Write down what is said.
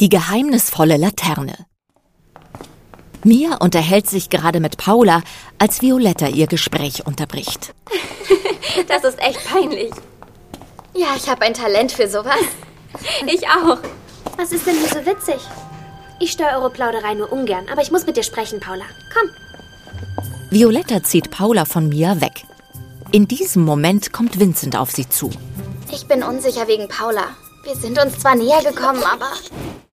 Die geheimnisvolle Laterne. Mia unterhält sich gerade mit Paula, als Violetta ihr Gespräch unterbricht. Das ist echt peinlich. Ja, ich habe ein Talent für sowas. Ich auch. Was ist denn hier so witzig? Ich störe eure Plauderei nur ungern, aber ich muss mit dir sprechen, Paula. Komm. Violetta zieht Paula von Mia weg. In diesem Moment kommt Vincent auf sie zu. Ich bin unsicher wegen Paula. Wir sind uns zwar näher gekommen, aber